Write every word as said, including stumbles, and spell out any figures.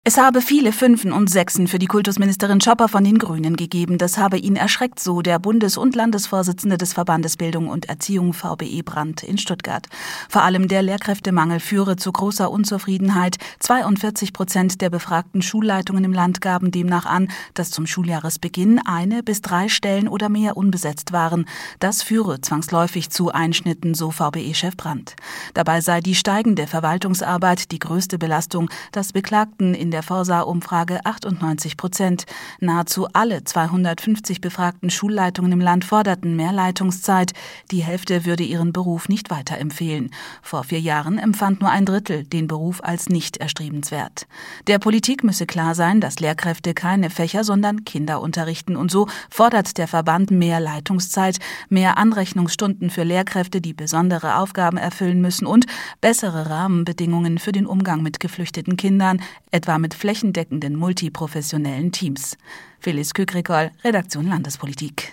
Es habe viele Fünfen und Sechsen für die Kultusministerin Schopper von den Grünen gegeben. Das habe ihn erschreckt, so der Bundes- und Landesvorsitzende des Verbandes Bildung und Erziehung V B E Brandt in Stuttgart. Vor allem der Lehrkräftemangel führe zu großer Unzufriedenheit. zweiundvierzig Prozent der befragten Schulleitungen im Land gaben demnach an, dass zum Schuljahresbeginn eine bis drei Stellen oder mehr unbesetzt waren. Das führe zwangsläufig zu Einschnitten, so V B E-Chef Brandt. Dabei sei die steigende Verwaltungsarbeit die größte Belastung. Das beklagten in der Forsa-Umfrage achtundneunzig Prozent. Nahezu alle zweihundertfünfzig befragten Schulleitungen im Land forderten mehr Leitungszeit. Die Hälfte würde ihren Beruf nicht weiterempfehlen. Vor vier Jahren empfand nur ein Drittel den Beruf als nicht erstrebenswert. Der Politik müsse klar sein, dass Lehrkräfte keine Fächer, sondern Kinder unterrichten. Und so fordert der Verband mehr Leitungszeit, mehr Anrechnungsstunden für Lehrkräfte, die besondere Aufgaben erfüllen müssen und bessere Rahmenbedingungen für den Umgang mit geflüchteten Kindern, etwa mit flächendeckenden multiprofessionellen Teams. Phyllis Kükrikol, Redaktion Landespolitik.